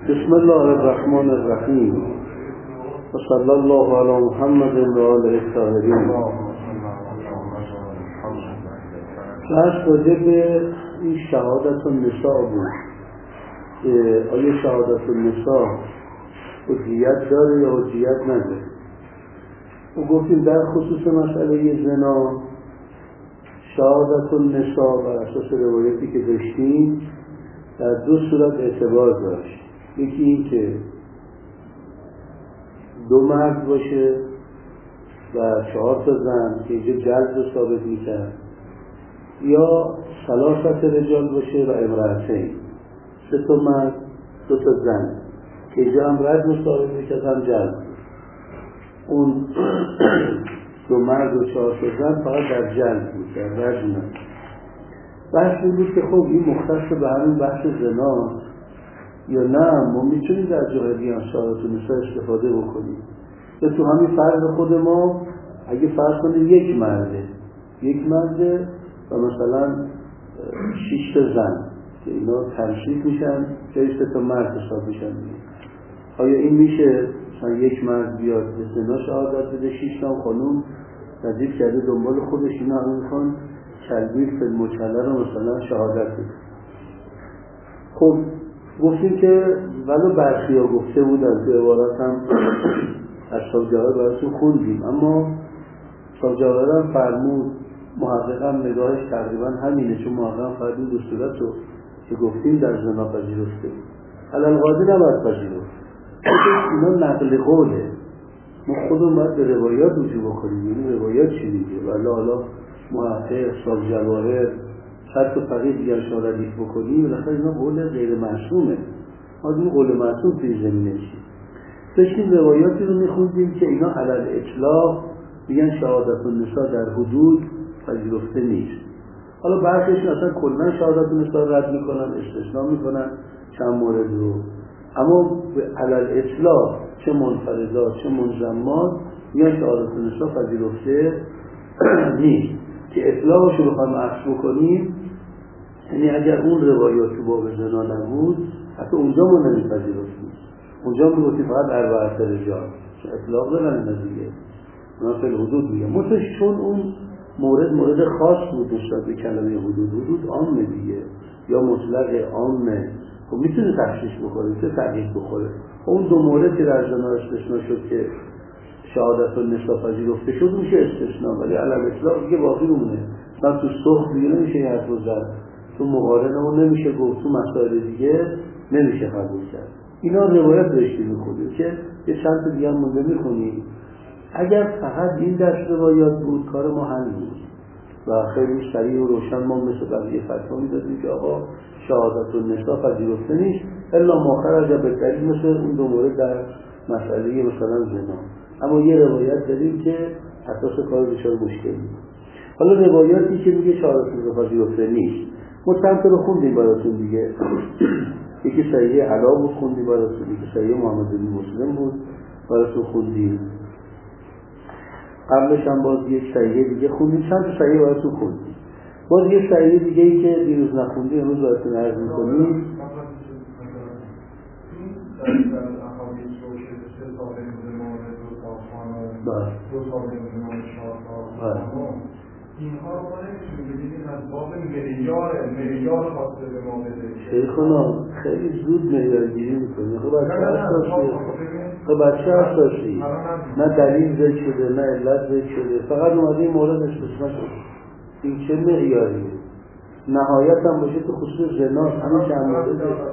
بسم الله الرحمن الرحیم و صلی الله علی محمد و آله الطاهرین. بحث راجع به این شهادت النساء بود که آیا شهادت النساء حجیت داره یا حجیت نداره. و گفتیم در خصوص مسئله زنا شهادت النساء بر اساس روایتی که داشتیم در دو صورت اعتبار داشت. یکی این که دو مرد باشه و 4 تا زن که اینجا جلد رو ثابت میکرد، یا 3 رجال باشه و امرأتین 3 تا مرد 2 تا زن که اینجا هم رجم رو ثابت میکرد هم جلد. اون 2 مرد و 4 تا زن فقط در جلد بود، در رجم نه. بحث بود که خب این مختص به همین بحث زناست یا نه ما میتونیم در جای دیگه شهادت النساء استفاده بکنیم. یا تو همین فرض خود ما اگه فرض کنیم یک مرده و مثلا 6 تا زن که اینا تنشیف میشن جای 3 تا مرد حساب میشن دیگه، آیا این میشه مثلا یک مرد بیاد به زنا شهادت بده، 6 تا خانوم ردیف کرده دنبال خودش اینا همه میخوان کلبی فیلموچله رو مثلا شهادت بده؟ خب گفتیم که ولو برخی ها گفته بودن تو عبارت هم از شاوجاهر براتون خوندیم، اما شاوجاهر هم فرمود محقق هم نگاهش تقریبا همینه، چون محقق هم فرمود دو صورت رو که گفتیم در زنا پذیرفته علالقاضی نباید پذیرفت. اینا نقل قوله، ما خودمون باید به روایات رجوع بکنیم. یعنی روایات چی میگه؟ ولی حالا محقق شاوجاهر شرط و فقیه دیگر شاردیف بکنیم بالاخره اینا قول غیر معصومه. از این قول معصوم توی زمینه چی؟ داشتیم روایاتی رو میخوندیم که اینا علل اطلاق میگن شهادت النساء در حدود پذیرفته نیست. حالا برخیشون اصلا کلن شهادت النساء رد میکنن، استثناء میکنن چند مورد رو، اما به علل اطلاق چه منفردات چه منضمات میگن شهادت النساء پذیرفته نیست. که اطلاقش رو بخوایم عکس بکنیم، یعنی اگر اون روایات تو باب زنا نبود حتی اونجا ما نمیپذیرفتیم، اونجا میگفتیم فقط 4 رجال، چون اطلاق دارن دیگه، اونا فی الحدود میگن. چون اون مورد خاص بود نسبت به کلمه حدود عامه دیگه، یا مطلق عامه، خب میتونه تخصیص بخوره، میتونه تحقیق بخوره. اون 2 مورد که در زنا استثناء شد که شهادت النساء پذیرفته شد میشه استثناء، ولی علل اطلاق دیگه باقی مونه. مثلا تو سخن دیگه نمیشه یه حرف رو زد، تو مقارنه اون نمیشه گفت، تو مسائل دیگه نمیشه قبول کرد. اینا روایت داشتی میخونیم که یه چند تا دیگه هم مونده میخونیم. اگر فقط این دست روایات بود کار ما حل بود و خیلی سریع و روشن ما مثل بقیه فتوا میدادیم که آقا شهادت النساء پذیرفته نیست الا ماخر اگر به دلیل مثل اون 2 مورد در مسئله مثلا زنا. اما یه روایت داریم که اساس کار دچار مشکلی. حالا روایاتی که میگه شهادت النساء پذیرفته نیست ما چند تا رو خوندیم براتون دیگه. یکی صحیح علا بود خوندیم براتون، یکی صحیح محمد بن مسلم بود براتون خوندیم، قبلش هم باز یک صحیح دیگه خوندیم، چند تا صحیح براتون خوندیم. باز یک صحیح دیگه ای که دیروز نخوندیم امروز براتون عرض می‌کنیم. اینها رو ما نمیتونیم بگیریم از باب معیار خواسته به ما بده. شیخونا خیلی زود معیارگیری میکنه. خب بچه اساسی نه دلیل ذکر شده نه علت ذکر شده، فقط اومده این مورد استثناء شده. این چه معیاریه؟ نهایت هم باشه تو خصوص زنا همین چند مورد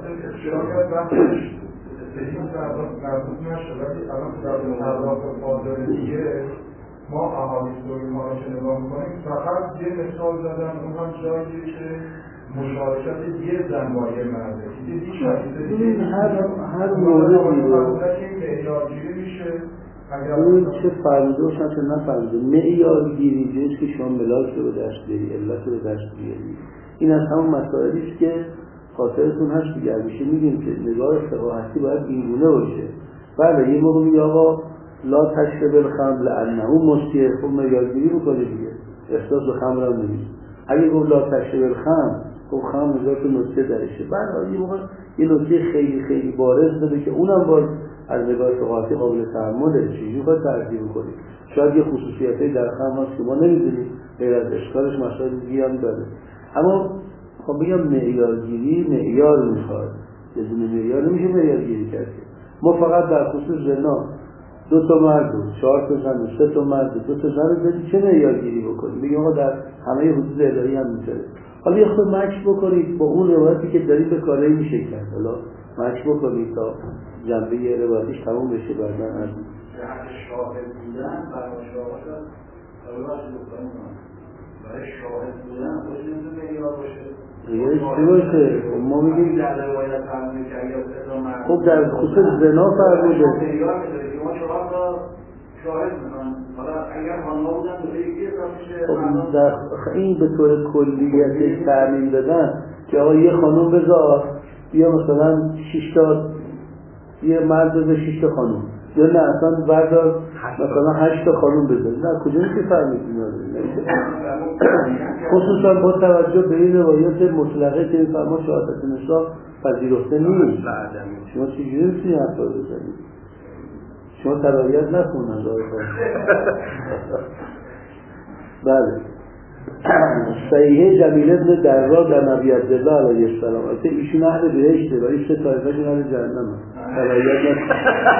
مربوط نشد، ولی الان در پرداخت فاضل دیگه ما احادیث رو اینها رو که نگاه می‌کنیم فقط یه مثال زدن، اون هم جایی که مشارکت یه زن با یه مرده این هر موردی رو معیارگیری میشه. اون چه فرموده باشن چه نفرموده، معیارگیری جز که شما ملاک رو به دست بیاری، علت رو به دست بیاری. این از همون مسائلی است که خاطرتون هست دیگه، همیشه میگیم که نگاه فقاهتی باید اینگونه باشه. بله یه موقع میگه آقا لا تشرب الخمر لانه مسکر، خب معیارگیری میکنه دیگه، احساس به خمر هم نمیشه. اگه گفت لا تشرب الخمر خب خام هزار تا نکته درشه. بعد این موقع یه نکته خیلی خیلی بارز داده که اونم باز از نگاه فقاهی قابل تأمله. چجوری باید ترجیح کنیم؟ شاید یه خصوصیتی در خام هست که ما نمیدونیم، غیر از اشکالش مسائل دیگه هم داره. اما خب بگم معیارگیری معیار میخواد، یه دونه معیار نمیشه معیارگیری کرد. ما فقط در خصوص زنا 2 تا مرد و 4 تا زن و 3 تا مرد و 2 تا زن رو چه معیارگیری بکنیم؟ بگیم آقا در همه حدود الهی هم میتونه. حالا یه خود مچ بکنید با اون روایتی که دارید به کاری میشه کرد. حالا مچ بکنید تا جنبه روایتش تموم بشه. بعدا از شاهد بودن برای شاهد برای شاهد بودن خودش نمیتونه معیار باشه. چی باشه؟ ما میگیم در روایت فرموده که اگر صدا مرد خب در خصوص زنا فرموده معیار میذاره که ما 4 تا شاهد میکنن. حالا اگر خانم‌ها بودن به یکی اضافه خب در این به طور کلیت تعمیم دادن که آقا یه خانم بذار یا مثلا 6 تا یه مرد بذار 6 تا خانم، یا نه اصلا بردار مثلا 8 تا خانم بذار. نه کجا میشه فهمیدین؟ خصوصا با توجه به این روایت مطلقه که فرما شهادت نساء پذیرفته نیست. شما چجوری میتونی حرفا بزنید؟ شما ترایت نکن از آقای بله. صحیحه جمیل ابن دراج عن ابی عبدالله علیه السلام. البته ایشون اهل بهشته ولی 3 طایفه‌شون اهل جهنمه. ترایت نکن.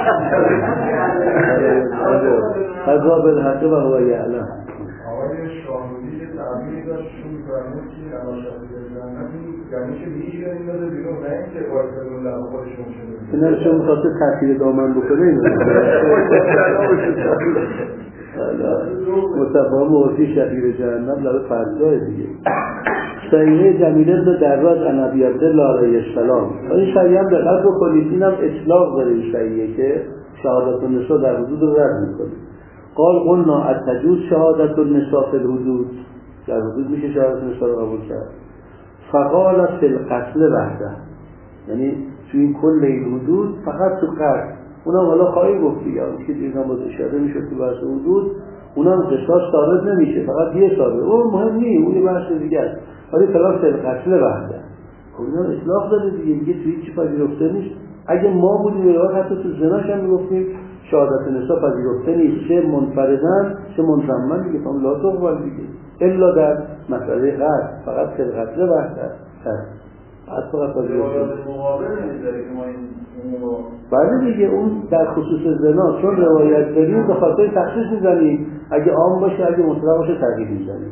قضا بالحق و هو یعلم. آقای شاهدی که تعبیری داشت شون فرمود که علاشت جهنمی یعنی که میشه این داده بیرون، نه اینکه باید بدون لب خودشون شده. اینا شما می‌خواسته تأثیر دامن بکنه اینو. مصطفی موسی شهیر جهنم لبه فرزای دیگه. صحیحه جمیل ابن دراج عن ابی عبدالله علیه السلام. این صحیحه هم دقت بکنید، این هم اطلاق داره این صحیحه که شهادت النساء در حدود رو رد میکنه. قال قلنا التجوز شهادت النساء فی الحدود، در حدود میشه شهادت النساء رو قبول کرد. فقال فی القتل وحده، یعنی تو این کل این حدود فقط تو قتل، اونم حالا خواهی گفت دیگه که دیگه باز اشاره میشد تو بحث حدود، اونم قصاص ثابت نمیشه، فقط یه ثابت، اون مهم نیست، اون یه بحث دیگه است. ولی فقط فی القتل وحده، خب اینا اطلاق داره دیگه توی چی پذیرفته نیست. اگه ما بودیم یا حتی تو زناش هم میگفتیم شهادت نساء پذیرفته نیست، چه منفردن چه منضمن دیگه، فهم لا تقبل دیگه الا در مسئله قتل، فقط فی القتل وحده هست. فقط پذیرفته بعد دیگه اون در خصوص زنا چون روایت داریم به خاطر تخصیص میزنیم، اگه عام باشه اگه مطلق باشه تغییر میزنیم.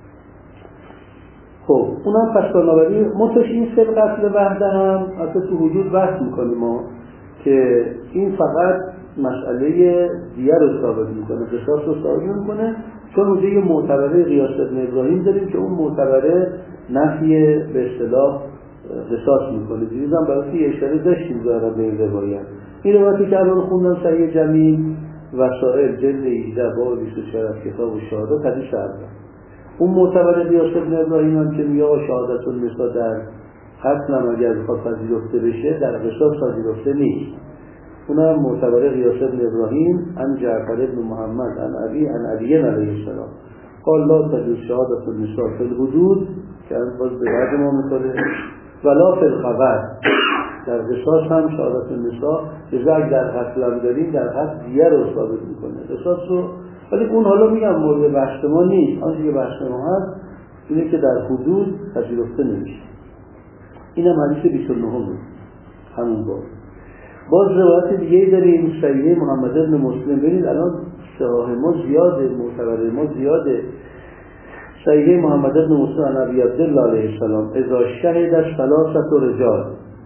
خب اونم پس بنابراین منتش این فی القتل وحده هم اصلا تو حدود بحث میکنیم ما که این فقط مسئله دیگر رو ثابت میکنه، قصاص رو ثابت میکنه، چون اونجا یه معتبره قیاس ابن ابراهیم داریم که اون معتبره نفی به اصطلاح قصاص میکنه. دیروزم برای که اشاره داشتیم دارم به این روایت. این روایتی که الان خوندم صحیح جمیل وسائل جلد 18 باب 24 از کتاب الشهادات حدیث اول. اون معتبر قیاس ابن ابراهیم هم که میگه شهادت النساء در قتل هم اگر بخواد پذیرفته بشه در قصاص پذیرفته نیست. اونم معتبر قیاس ابن ابراهیم عن جعفر ابن محمد عن ابی عن علی علیه السلام قال لا تجوز شهادت النساء فی الحدود، که باز به بعد ما میکنه ولا فی الخبر، در قصاص هم شهادت النساء جزاک در قتل هم داریم در قتل دیگر رو ثابت میکنه قصاص رو. ولی اون حالا میگم مورد بحث ما نیست، آنچه که بحث ما هست اینه که در حدود پذیرفته نمیشه. اینم حدیث 29 بود همون باز روایت دیگه داریم صحیح محمد ابن مسلم. ببینید الان صحاح ما زیاده، معتبر ما زیاده. صحیح محمد ابن مسلم عن ابی عبدالله علیه السلام اذا شهد ثلاثه رجال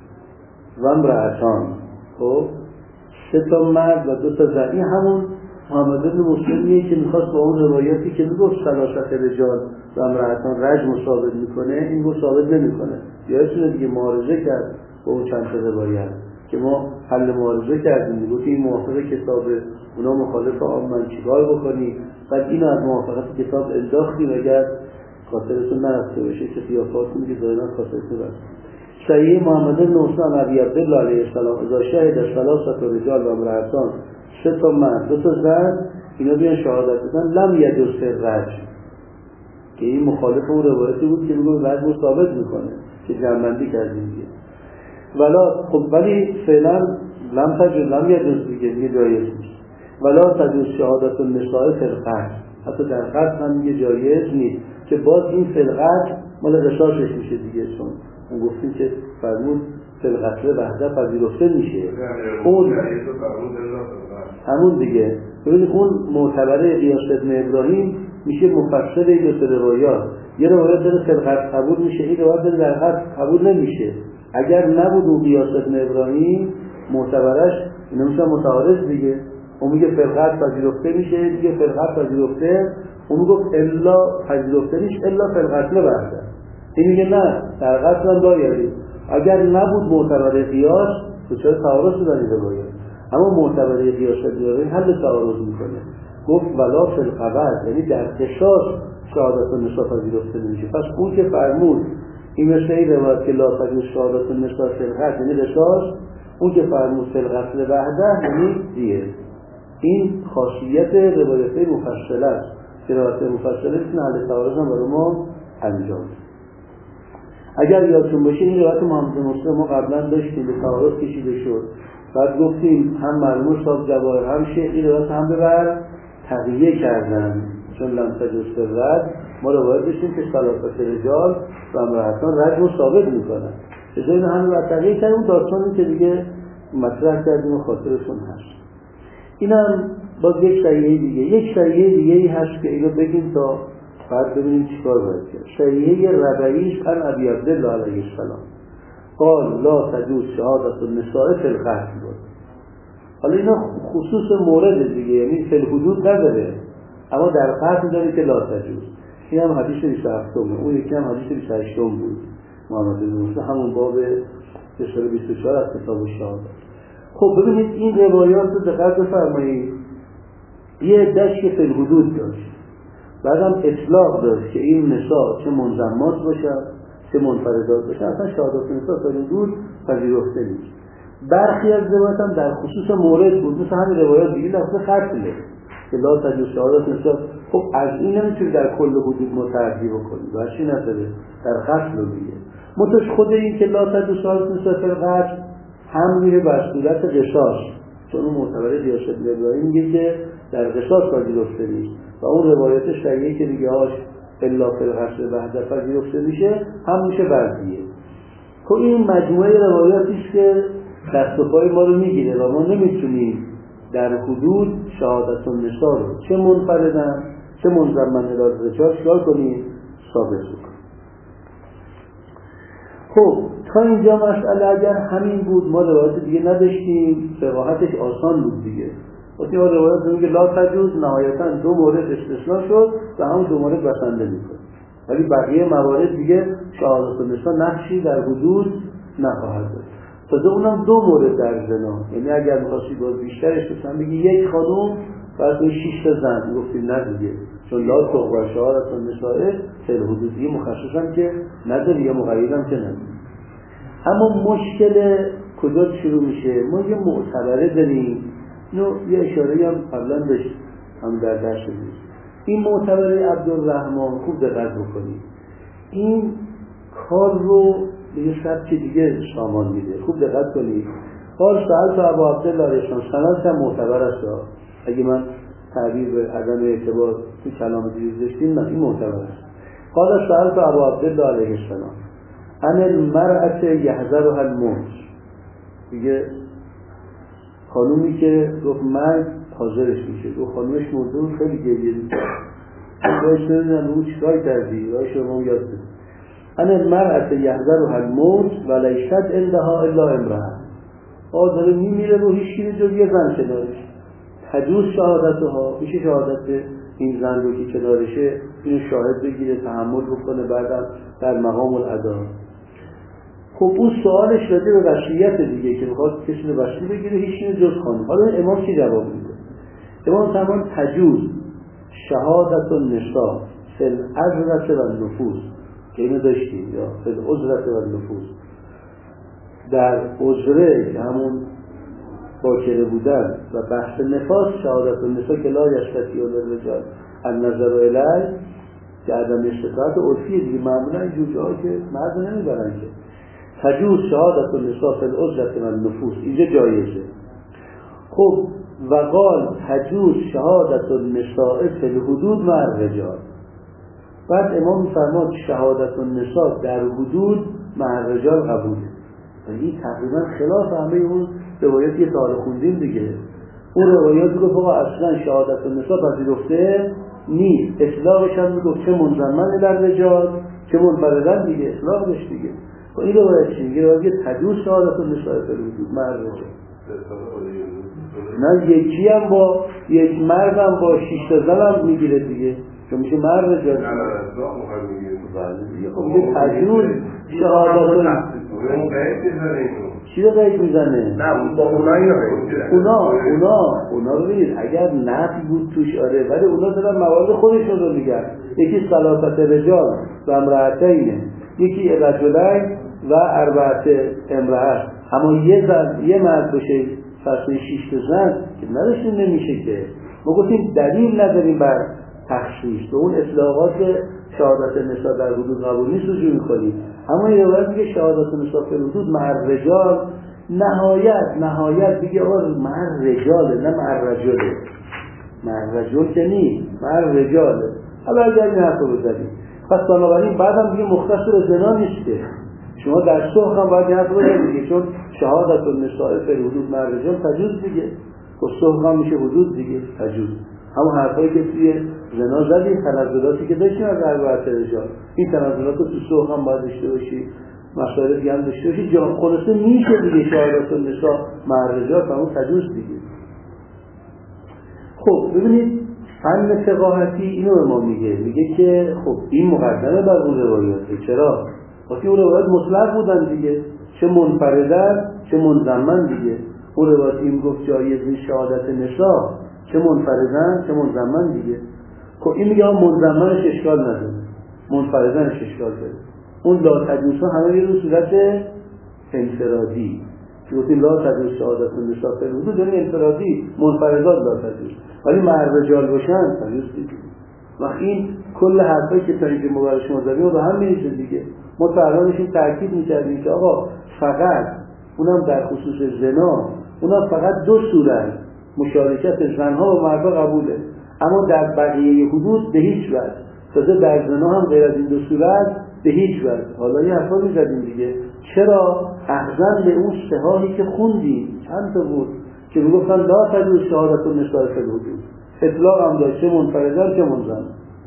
و امرأتان، خب 3 تا مرد و 2 تا زن. این همون محمد ابن مسلمیه که میخواست با اون روایتی که میگفت ثلاثه رجال و امرأتان رجم ثابت میکنه، این رو ثابت نمیکنه. یادتونه دیگه معارضه کرد با اون چند تا روایت که ما حل معارضه کردیم، میگفت این موافق کتاب اونا مخالف عامن چیکار بکنی، بعد اینو از موافقت کتاب انداختیم اگر خاطرتون نرفته باشه که خیافاتون که ظاهرا خاطرتون رفت. صحیح محمد بن مسلم ابی عبدالله علیه السلام اذا شهد ثلاثه رجال و امرأتان 3 تا مرد 2 تا زن اینا بیان شهادت بدن لم یجوز رجم، که این مخالف اون روایتی بود که میگه بعد ثابت میکنه که جمع‌بندی کردیم دیگه. ولی فعلا لم یجوز دیگه جایز نیست. ولا تجوز شهادت النساء فی القتل، حتی در قتل هم دیگه جایز نیست که باز این فی القتل مال قصاصش میشه دیگه، چون اون گفتیم که فرمود فی القتل وحده پذیرفته میشه. اون همون دیگه. ببینید اون معتبره قیاس ابن ابراهیم میشه مفسر این دو روایات. یه روایت داره فی القتل قبول میشه، این روایت داره در قتل قبول نمیشه. اگر نبود اون قیاس ابن ابراهیم معتبرش اینا میشن متعارض دیگه. اون میگه فی القتل پذیرفته میشه، دیگه فی القتل پذیرفته، اون میگه الا پذیرفته نیست الا فی القتل وحده. این میگه نه در قتل هم داریم. اگر نبود معتبر قیاس تو چرا تعارض دارید روایات؟ اما معتبر قیاس داره حل تعارض میکنه. گفت ولا فی القتل، یعنی در قصاص شهادت النساء پذیرفته نمیشه. پس اون که فرمود این مثل این روایت که لا تجوز شهادت النساء فی القتل یعنی قصاص، اون که فرمود فی القتل وحده یعنی دیه. این خاصیت روایت مفصله است که روایت مفصله میتونه حل تعارض هم برای ما انجام بده. اگر یادتون باشه این روایت محمد مسلم ما قبلا داشتیم به تعارض کشیده شد، بعد گفتیم هم مرموز صاحب جواهر هم شیخ این روایت هم ببر تقییه کردن، چون لم تجوز فی الرد ما روایت داشتیم که ثلاثه رجال و امرأتان رجم ثابت میکنن، ازای این همه بر تقییه کردیم. داستانی که دیگه مطرح کردیم و خاطرشون هست. این هم باز یک شریعه دیگه هست که اینو بگیم تا بعد ببینیم چیکار باید کرد. شریعه ربعیش عن ابی عبدالله علیه السلام قال لا تجوز شهادت النساء فی القتل بود. حالا اینا خصوص مورد دیگه، یعنی فی الحدود نداره اما در قتل داره که لا تجوز. این هم حدیث 27م، اون یکی هم حدیث 28م بود محمد بن مسلم، همون باب 24 از کتاب الشهادت. خب ببینید این روایات رو دقت بفرمایید. یه عده‌اش که فی الحدود داشت، بعدم اطلاق داشت که این نساء چه منضمات باشن چه منفردات باشن، اصلا شهادت نساء فی الحدود پذیرفته نیست. برخی از روایات هم در خصوص مورد بود، مثل همین روایات دیگه لفظ قتله که لا تجوز شهادت نساء. خب از این نمیتونی در کل حدود متعدی بکنی، برشی نداره در قتل رو دیگه. متوش خود این که لا تجوز شهادت نساء فی القتل هم میره بر صورت قصاص، چون اون معتبر قیاس ابن ابراهیم میگه که در قصاص پذیرفته نیست و اون روایت شریعی که میگه هاش الا فی القتل وحده پذیرفته میشه هم میشه بردیه. خب این مجموعه روایاتی است که دست و پای ما رو میگیره و ما نمیتونیم در حدود شهادت النساء رو چه منفردن چه منضمن الی الرجال چیکار کنیم ثابت کنیم. خب تا اینجا مسئله اگر همین بود ما روایت دیگه نداشتیم، صراحتش آسان بود دیگه. وقتی ما روایت میگه لا تجوز نهایتا دو مورد استثناء شد و همون دو مورد بسنده میکنه، ولی بقیه موارد دیگه شهادت النساء نقشی در حدود نخواهد داشت. تازه اونم دو مورد در زنا، یعنی اگر می‌خواستی باز بیشترش بسن بگی یک خانوم بعد 6 تا زن، گفتیم نه دیگه، چون لا تقبل شهادت النساء فی الحدود دیگه مخصصاً که نداره یا مقیدم که نداره. اما مشکل کجا شروع میشه؟ ما یه معتبره داریم، یه اشاره هم قبلا داشت هم در درس بود. این معتبره عبدالرحمن خوب دقت بکنید، این کار رو به یه سبک دیگه سامان میده. خوب دقت کنید. قال سألت ابا عبدالله علیه السلام، سند هم معتبر است. اگه من تعبیر به عدم اعتبار تو کلام دیروز داشتیم، نه این معتبر است. قال سألت ابا عبدالله علیه السلام ان المرأة یحذرها الموت، دیگه خانومی که گفت مرد حاضرش میشه، گفت خانومش مرده خیلی گریه میکنه، باید نمیدونم اون چیکار کردی باید شما یاد بده. ان المرأة یحذرها الموت و لیست عندها الا امرأة، داره میمیره رو هیچ چیزی جز یه زن کنارش. تجوز شهادتها، میشه شهادت این زن رو که کنارشه اینو شاهد بگیره تحمل بکنه بعدم در مقام الادا. خب اون سوالش راجع به وصیت دیگه که میخواد کسی رو وصی بگیره هیچ چیزی جز خانم. حالا امام چی جواب میده؟ امام فرمان تجوز شهادت النساء فی العذرة و النفوس که اینو داشتیم، یا فی العذرة و النفوس، در عذره که همون باکره بودن و بحث نفاس شهادت النساء که لا یستطیعون الرجال النظر الیه که عدم استطاعت عرفی دیگه، معمولا اینجور جاها که مرد نمیبرن که. تجوز شهادت النساء فی العزلة و النفوس، اینجا جایزه. خب و قال تجوز شهادت النساء فی الحدود مع الرجال. بعد امام می‌فرماد شهادت النساء در حدود مع الرجال قبوله. این تقریبا خلاف همه اون روایاتی که تا حالا خوندیم دیگه. اون روایات میگه آقا اصلا شهادت النساء پذیرفته نیست، اطلاقش هم میگه چه منضمن در رجال چه منفردن دیگه، اطلاقش دیگه. خب این روایت چی میگه؟ روایت تجوز شهادت النساء فی الحدود مع الرجال. نه یکی هم با یک مرد هم با 6 تا زن هم میگیره دیگه، چون میشه مرد رجال. نه اطلاق مخواهد میگیره. خب میگه تجوز شهادت چی رو قید میزنه؟ نه با اونایی اونا رو بگید اگر نفی بود توش آره، ولی اونا دارن موارد خودشون رو میگن. یکی ثلاثت رجال و امرأتین، یکی رجلین و اربعت امرأت. اما یه مرد بشه فصل 6 تا زن که نداشتیم نمیشه که. ما گفتیم دلیل نداریم بر تخصیص، به اون اطلاقات شهادت نساء در حدود قبول نیست رجوع میکنیم. اما این روایت میگه شهادت نساء فی الحدود مع الرجال، نهایت میگه آقا مع الرجال نه مع الرجل. مع الرجل که نیست، مع الرجال. حالا اگر این حرف رو بزنیم پس بنابراین بعدم دیگه مختص به زنا نیست که شما در صلح هم باید این حرف رو بزنید، چون شهادت النساء فی الحدود مع الرجال تجوز دیگه، و صلح هم میشه حدود دیگه تجوز. همون حرفایی که توی زنا زدیم، تنزلاتی که داشتیم از اربعت رجال، این تنزلات رو تو صلح هم باید داشته باشی، مسائل دیگه هم داشته باشی. جان خلاصه میشه دیگه شهادت النساء مع الرجال همون تجوز دیگه. خب ببینید فن فقاهتی اینو به ما میگه که خب این مقدمه بر اون روایاته. چرا؟ وقتی اون روایات مطلق بودن دیگه، چه منفردن چه منضمن دیگه. اون روایات این گفت جایز شهادت نساء چه منفردن چه منضمن دیگه. خب این میگه منضمنش اشکال نداره، منفردنش اشکال داره. اون لا تجوز همه یه صورت انفرادی که گفتیم لا تجوز شهادت النساء فی الحدود، یعنی انفرادی، منفردات لا تجوز، ولی مع الرجال باشن تجوز دیگه. و این کل حرفایی که تا اینجا ما برای شما زدیم به هم میریزه دیگه. ما تا الانشون تاکید می‌کردیم که آقا فقط اونم در خصوص زنا، اونم فقط دو صورت مشارکت زنها و مردها قبوله، اما در بقیه حدود به هیچ وجه. تازه در زنا هم غیر از این دو صورت به هیچ وجه. حالا یه حرفا می‌زدیم دیگه. چرا؟ احزن به اون صحاحی که خوندیم چند تا بود که میگفتن لا تجوز شهادت النساء فی الحدود، اطلاق هم داشت چه منفردن چه منضمن.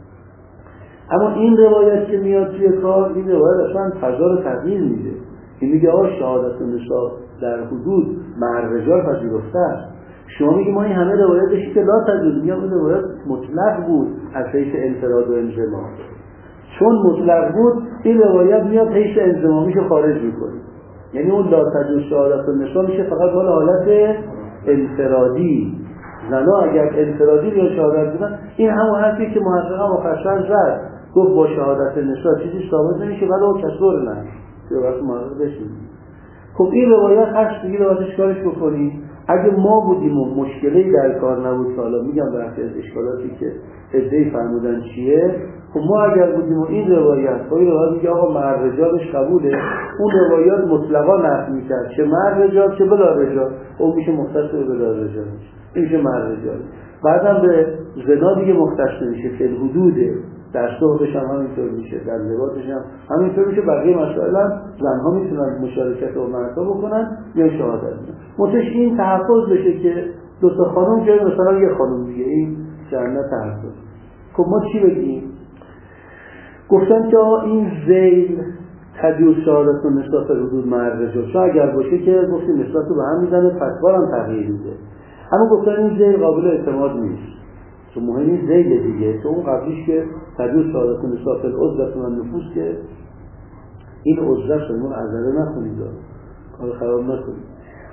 اما این روایت که میاد توی کار، این روایت اصلا فضا رو تغییر میده. این میگه آقا شهادت النساء در حدود مع الرجال پذیرفته است. شما میگی ما این همه روایت داشتی که لا تجوز، میگم این روایت مطلق بود از حیث انفراد و انضمام. چون مطلق بود این روایت میاد حیث انضمامیشو خارج میکنه. یعنی اون لا تجوز شهادت النساء میشه فقط مال حالت انفرادی. زنا اگر انفرادی یا شهادت بدن، این همون حرفی که محقق مفصل زد، گفت با شهادت نساء چیزی ثابت نمیشه ولی اون کسور نه که وقت محقق بشید. خب این روایت هست دیگه، روایتش کارش بکنی. اگه ما بودیم و مشکلی در کار نبود، حالا میگم برخی از اشکالاتی که ادعی فرمودن چیه، خب ما اگر بودیم و این روایت با این روایت میگه آقا مع الرجالش قبوله، اون روایات مطلقا نفی میکرد چه مع الرجال چه بلا الرجال، اون میشه مختص به بلا الرجال، این میشه مع الرجال. بعدم به زنا دیگه مختص نمیشه، فی الحدوده، در صحبش هم همینطور میشه، در لباسش هم همینطور میشه. بقیه مسائل هم زنها میتونن مشارکت و مردها بکنن یا شهادت بدن. متش این تحفظ بشه که دو تا خانم جای مثلا یه خانم دیگه، این جنت تحفظ. خب ما چی بگیم؟ گفتن که این ذیل تجوز شهادت النساء فی الحدود مع الرجال، چون اگر باشه که گفتیم نسبت رو به هم میزنه، فتوا هم تغییر میده. اما گفتن این ذیل قابل اعتماد نیست، چون مهمی ذیل دیگه، چون اون قبلیش که تجوز شهادت النساء فی العزلة و النفوس که این عزلة شما عزله نکنید، کار خراب نکنید.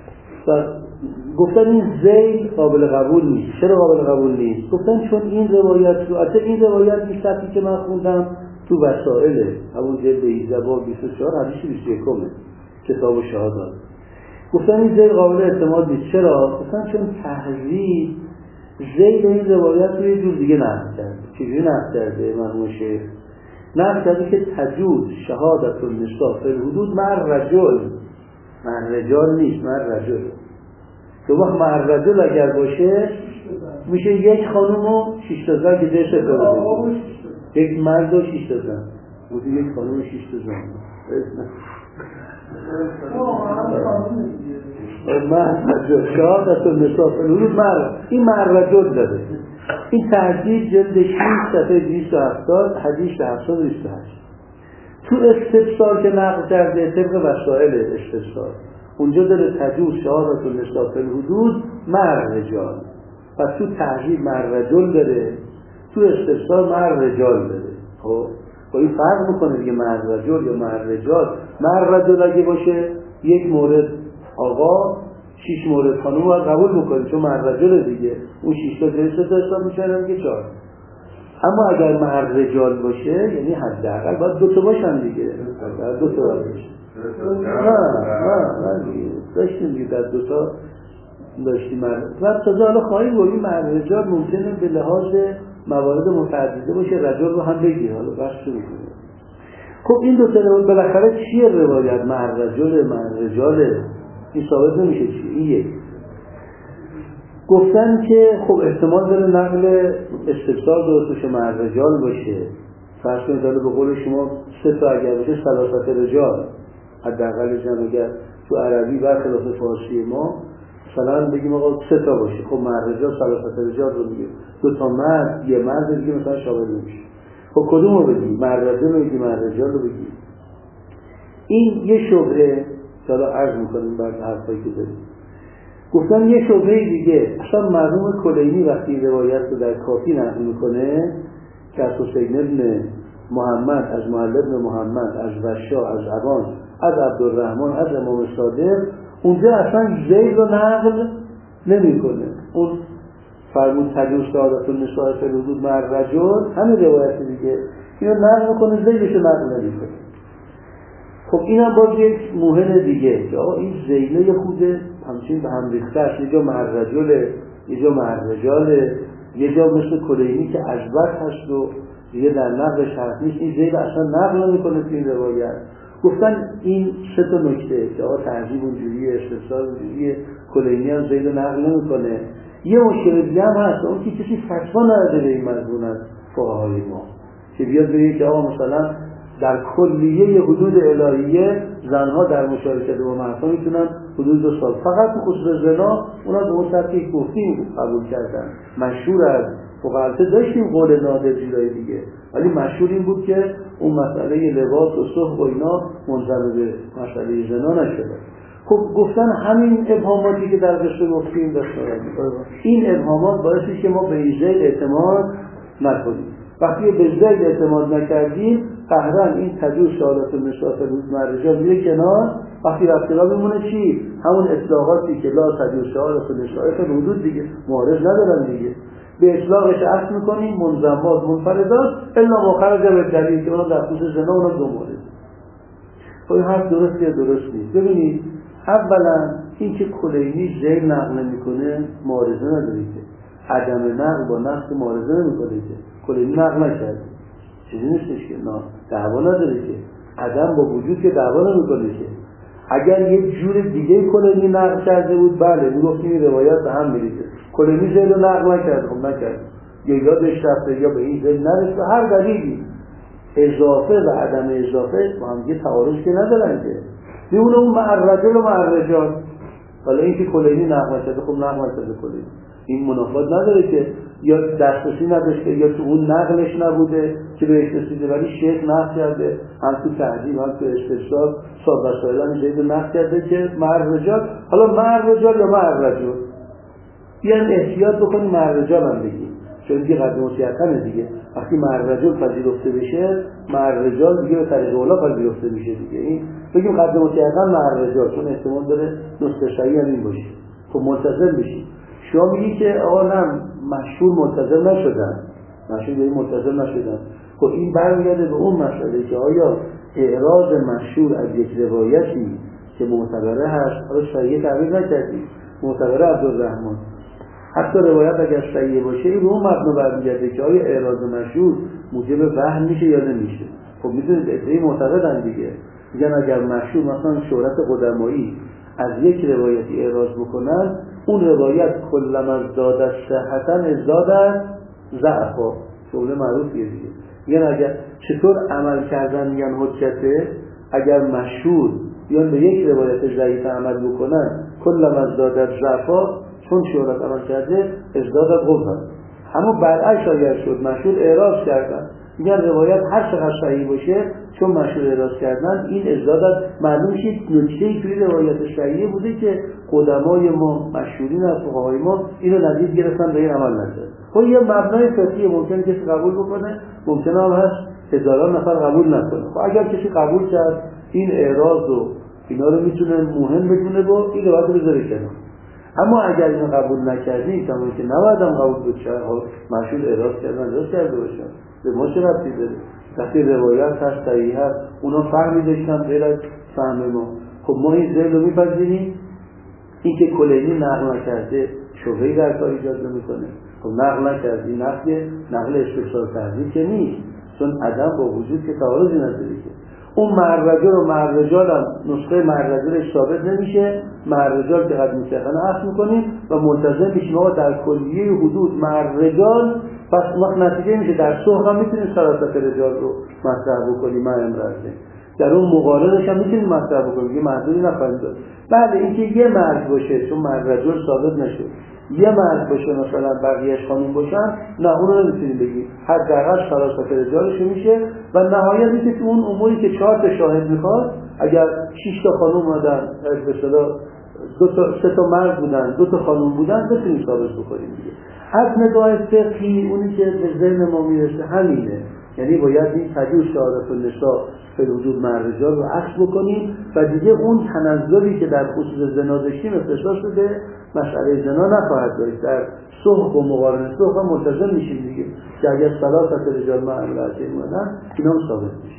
گفتن این ذیل قابل قبول نیست. چرا قابل قبول نیست؟ گفتن چون این روایت رو، اصلا این روایت نیستی که من خوندم تو وسائله، همون جلد 18 باب 24 حدیث 21 کتاب شهادت. گفتن این ذیل قابل اعتماد نیست. چرا؟ گفتن چون تحذیب ذیل این روایت رو یه جور دیگه نقل کرده. چجوری نقل کرده مرحوم شیخ؟ نقل کرده که تجوز شهادت النساء فی الحدود مع الرجل، مع الرجال نیست، مع الرجل. دو وقت مع الرجل اگر باشه میشه یک خانم و 6 تا زن که دست بده، یک مرد و 6 تا زن، بودی یک خانم و 6 تا زن. شهادت النساء فی الحدود این مع الرجل داره. این تهذیب جلد 6 صفحه 270 حدیث 728. تو استفسار که نقل کرده طبق وسائل استفسار اونجا داره تجوز شهادت النساء فی الحدود مع الرجال، پس تو تهذیب مع الرجل داره، تو استفسار مع الرجال داره. خب این فرق میکنه دیگه، مع الرجل یا مع الرجال. مع الرجل اگه باشه یک مورد آقا 6 مورد خانم رو قبول میکنه چون مع الرجل دیگه، اون 6 تا جلسه حساب میشن دیگه 4. اما اگر مع الرجال باشه یعنی حداقل باید 2 تا باشن دیگه، 2 تا باشه. داشتیم دیگه در 2 تا داشتیم. و تازه حالا خواهی گویی مع الرجال ممکنه به لحاظ موارد متعدده باشه رجال رو هم بگیر، حالا بحث شروع کنیم. خب این 2 تا روایت بالاخره چیه روایت مع الرجال مع الرجال؟ این ثابت نمیشه چی؟ این یک. گفتن که خب احتمال داره نقل استفسار درستش مع الرجال باشه. فرض کنید به قول شما 3 تا اگر باشه ثلاثه رجال، حداقل جمع اگر تو عربی برخلاف فارسی ما مثلا بگیم آقا 3 تا باشه، خب مع الرجال ثلاثه رجال رو میگه، 2 تا مرد یه مرد دیگه مثلا شامل نمیشه. خب کدوم رو بگیم؟ مع الرجال رو بگیم مع الرجال رو بگیم؟ این یه شبهه که حالا عرض میکنیم بعد حرفایی که داریم. گفتن یه شبهه دیگه، اصلا مرحوم کلینی وقتی روایت رو در کافی نقل میکنه که از حسین ابن محمد، از معل ابن محمد، از بشا، از ابان، از عبدالرحمن، از امام صادق، اونجا اصلا زید رو نقل نمیکنه. اون فرمود تجوز شهادت النساء فی الحدود مع الرجل، همین روایت دیگه اینو نقل میکنه، زیدش رو نقل نمیکنه. خب اینم باز یک موهن دیگه که آقا این زیله خوده همچین به هم ریخته است، یه جا مع الرجل، یه جا مع الرجال، یه جا مثل کلینی که ازبط هست و دیگه در نقلش حرف نیست، این زیل اصلا نقل نمیکنه تو این روایت. گفتن این 3 تا نکته که آقا تهذیب اونجوریه، استفسار اونجوریه، کلینی هم زیل نقل نمیکنه. یه مشکل دیگه هم هست، اون که کسی فتوا نداده به این مضمون از فقهای ما که بیاد بگه که آقا مثلا در کلیه حدود الهیه زنها در مشارکت با مردها میتونن حدود 2 سال، فقط به خصوص زنا اونا به اون سطحی گفتیم قبول کردن. مشهور از فقها داشتیم قول نادر جلوی دیگه، ولی مشهور این بود که اون مسئله لباس و صحب و اینا منضبط به مسئله زنا نشده. خب گفتن همین ابهاماتی که در قصه گفتیم داشتن، این ابهامات باعث میشه که ما به زید اعتماد نکنیم. وقتی به زید اعتماد نکردیم قهرن این تجوز شهادت النساء فی الحدود مع الرجال میره کنار. وقتی اختلاف میمونه چی؟ همون اطلاقاتی که لا تجوز شهادت النساء فی الحدود دیگه معارض ندارن دیگه، به اطلاقش عکس میکنیم منضمات منفردات الا ما خرج به دلیل که اونا در خصوص زنا اونا 2 مورد. خب این حرف درست یا درست نیست؟ ببینید اولا این که کلینی زیر نقل نمیکنه معارضه نداره که، عدم نقل با نقل معارضه نمیکنه که، کلینی نقل نکرده چیزی نیستش که نه دعوا نداره که، عدم با وجود که دعوا نمیکنه که. اگر یک جور دیگه کلینی نقل کرده بود بله میگفتیم این روایت به هم میریزه. کلینی زیر رو نقل نکرده، خب نکرد، یا یادش رفته یا به این زیر نرسه، هر دلیلی اضافه و عدم اضافه با هم دیگه تعارض که ندارن که، میونه اون مع الرجل و مع الرجال. حالا این که کلینی نقل کرده خب نقل کرده کلینی، این منافات نداره که یا دسترسی نداشته یا تو اون نقلش نبوده که بهش رسیده، ولی شیخ نقل کرده هم تو تهذیب هم تو استفسار صاحب وسائل هم زید نقل کرده که مع الرجال. حالا مع الرجال یا مع الرجل، یعنی احتیاط بکنیم مع الرجال هم بگیم چون دیگه قدر متیقنه دیگه. وقتی مع الرجل پذیرفته بشه مع الرجال دیگه به طریق اولا پذیرفته میشه دیگه، این بگیم قدر متیقن مع الرجال چون احتمال داره نسخه صحیح هم این باشه. خب منتظر بشید. شما میگی که آقا نه مشهور منتظر نشدن، مشهور به منتظر نشدن. خب این برمیگرده به اون مسئله که آیا اعراض مشهور از یک روایتی که معتبره هست، حالا صحیح تعبیر نکردیم، معتبره عبدالرحمن، حتی روایت اگر صحیح باشه این به اون مبنا برمیگرده که آیا اعراض مشهور موجب وهم میشه یا نمیشه. خب میدونید ادعای معتقدن دیگه، میگن اگر مشهور مثلا شهرت قدمایی از یک روایتی اعراض بکنن، اون روایت کلما ازداد صحتا ازداد ضعفا، جمله معروفیه دیگه. میگن اگر چطور عمل کردن میگن حجته، اگر مشهور بیان به یک روایت ضعیف عمل بکنن کلما ازداد ضعفا، چون شهرت عمل کرده ازداد قوه. اما برعکس اگر شد مشهور اعراض کردن، میگن روایت هر چقدر صحیح باشه چون مشهور اعراض کردن این ازداد معلوم شد. نکته‌ای توی روایت صحیحه بوده که قدمای ما مشهورین از فقهای ما اینو ندید گرفتن به این عمل نکرد. خب یه مبنای فقهی ممکنه کسی قبول بکنه، ممکنه هم هست هزاران نفر قبول نکنه. خب اگر کسی قبول کرد این اعراض و اینا رو میتونه مهم بدونه و این روایت رو بذاره کنار. اما اگر اینو قبول نکردی تمام که نبایدم قبول بشه، مشهور اعراض کردن درست کرده باشن، به ما چه ربطی داره؟ وقتی روایت هست صحیح هست، اونا فهمی داشتن غیر از فهم ما. خب ما این ذهن رو میپذیریم. این که کلینی نقل نکرده شبهه‌ای در کار ایجاد نمیکنه. خب نقل نکردی، نقل استفسار تحضیر که نیست، چون عدم با وجود که تعارضی نداره که. اون مررجال و مررجال هم نسخه مررجالش ثابت نمیشه، مررجال که قد متقن اخذ میکنیم و ملتزم میشیم آقا در کلیه حدود مررجال، پس وقت نتیجه میشه در صحبه هم میتونیم سراست رجال رو مطرح بکنیم. ما امرازه در اون مقارنش هم میتونیم مطرح بکنیم، یه محضوری نخواهیم داد. بعد اینکه یه مرد باشه چون مررجال ثابت نشد، یه مرد باشه مثلا بقیه‌اش خانوم باشن، نه اون رو نمیتونیم بگیم، حداقل سراست رجالش میشه. و نهایت میشه که اون اموری که 4 تا شاهد میخواد، اگر 6 تا خانوم اومدن به اصطلاح 3 تا مرد بودن 2 تا خانوم بودن بتونیم ثابت بکنیم دیگه. از نگاه فقهی اونی که به ذهن ما میرسه همینه، یعنی باید این حدیث شهادت النساء به وجود مررجال رو عکس بکنیم و دیگه اون تنزلی که در خصوص زنا داشتیم اختصاص به مسئله زنا نخواهد داشت. در صحب و مقارنه صحب هم ملتزم میشیم دیگه که اگر ثلاثه رجال مع امرأتین اومدن اینا هم ثابت میشه.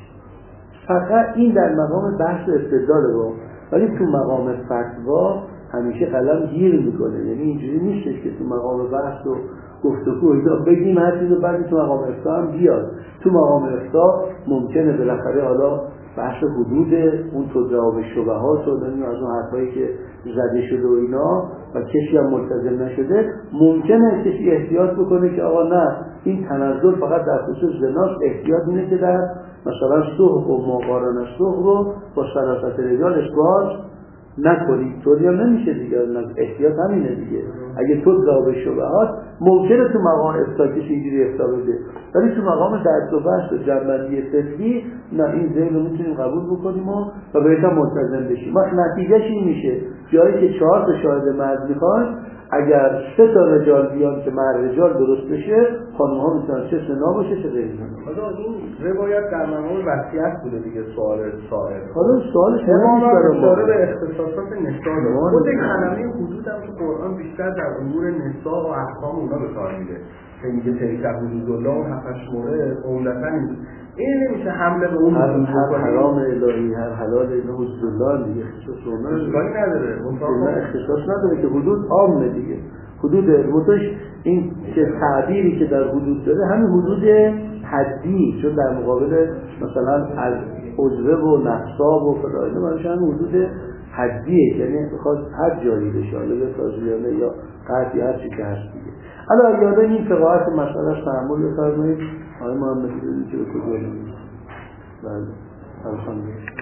فقط این در مقام بحث استدلال رو، ولی تو مقام فتوا همیشه قلم گیر میکنه. یعنی اینجوری نیستش که تو مقام بحث و گفتگو اینا بگیم هر چیزو بعد تو مقام افتاء هم بیاد. تو مقام افتاء ممکنه بالاخره حالا بحث حدود اون تو جواب شبهات و از اون حرفایی که زده شده و اینا و کسی هم ملتزم نشده، ممکنه کسی احتیاط بکنه که آقا نه این تنزل فقط در خصوص زناست، احتیاط اینه که در مثلا صحب و مقارنه صحب رو با سراست رجال اشباز نکنید. طوری هم نمیشه دیگه، احتیاط همینه دیگه. اگه تو جواب شبهات ممکنه تو مقام افتاء کسی اینجوری افتاء بده، ولی تو مقام درس و بحث و جنبندی فقهی نه، این ذهن رو میتونیم قبول بکنیم و بهش هم ملتزم بشیم. وقت نتیجهش این میشه جایی که 4 تا شاهد مرد میخوان، اگر 3 تا رجال بیان که مرد رجال درست بشه، خانم ها میتونن چه سنا باشه چه غیر سنا. حالا این روایت در مقام وصیت بوده دیگه. سوال سائل حالا سوالش اشاره به اختصاصات نساء. خود کلمه حدود هم تو قرآن بیشتر در امور نساء و احکام اونا به کار میره که میگه تلک حدود الله و حفش مورد عمدتاً این نمیشه حمله به اون هر حرام الهی هر حلال الهی حدود الله دیگه اختصاص نداره. اختصاص نداره که حدود عامه دیگه. حدود متش این که تعبیری که در حدود داره همین حدود حدی، چون در مقابل مثلا از عضوه و نقصاب و فلایده منشه همین حدود حدیه، یعنی بخواد هر جایی بشه، حالا به تازیانه یا قطعی هر چی که هست دیگه. حالا یاده این فقاهت مسئله تحمل بفرمایید. آقای محمد که به کجا نمید؟ بله، الحمدلله.